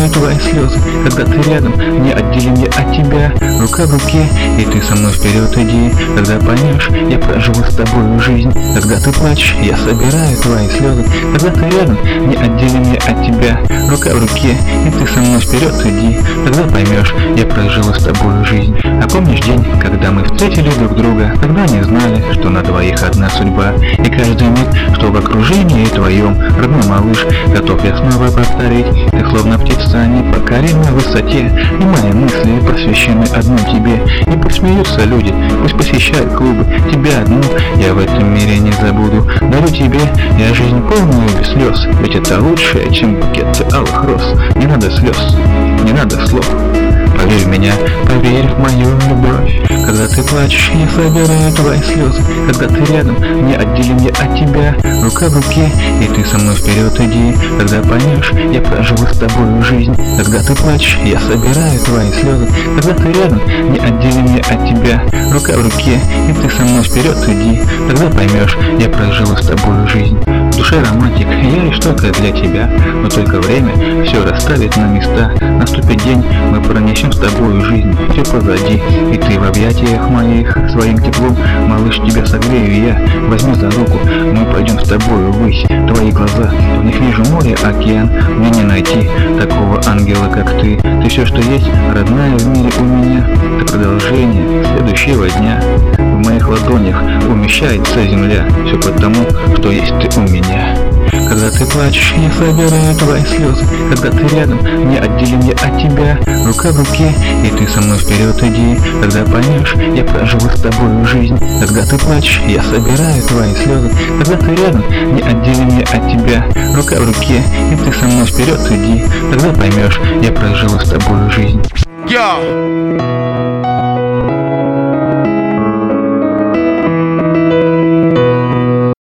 собираю твои слезы, когда ты рядом, не отдели меня от тебя. Рука в руке, и ты со мной вперед иди. Когда поймешь, я проживу с тобой жизнь. Когда ты плачешь, я собираю твои слезы, когда ты рядом, не отдели меня от тебя. Рука в руке, и ты со мной вперед иди. Тогда поймешь, я проживу с тобой жизнь. А помнишь день, когда мы встретили друг друга? Тогда не знали, что на двоих одна судьба. И каждый миг, что в окружении твоем, родной малыш, готов я снова повторить. Ты словно птица непокоренной в высоте, и мои мысли посвящены одной тебе. И пусть смеются люди, пусть посещают клубы, тебя одну я в этом мире не забуду. Дарю тебе я жизнь полную без слез, ведь это лучшее, чем букет алых роз. Не надо слез, не надо слов. Поверь в меня, поверь в мою любовь. Когда ты плачешь, я собираю твои слезы, когда ты рядом, не отдели меня от тебя. Рука в руке, и ты со мной вперед иди. Когда поймешь, я проживу с тобой жизнь. Когда ты плачешь, я собираю твои слезы, когда ты рядом, не отдели меня от тебя. Рука в руке, и ты со мной вперед иди. Тогда поймешь, я проживу с тобой жизнь. В душе романтик, я лишь только для тебя, но только время все расставит на места. Наступит день, мы пронесем с тобой жизнь, все позади, и ты в объятиях моих своим теплом, малыш, тебя согрею я. Возьми за руку, мы пойдем с тобой ввысь. Твои глаза, в них вижу море, океан. Мне не найти такого ангела, как ты. Ты все, что есть, родная в мире у меня. Ты продолжение следующего дня. В моих ладонях умещается земля. Все потому, что есть ты у меня. Когда ты плачешь, я собираю твои слезы, когда ты рядом, не отдели меня от тебя. Рука в руке, и ты со мной вперед иди. Когда поймешь, я проживу с тобой жизнь. Когда ты плачешь, я собираю твои слезы, когда ты рядом, не отдели меня от тебя. Рука в руке, и ты со мной вперед иди. Тогда поймешь, я проживу с тобой жизнь.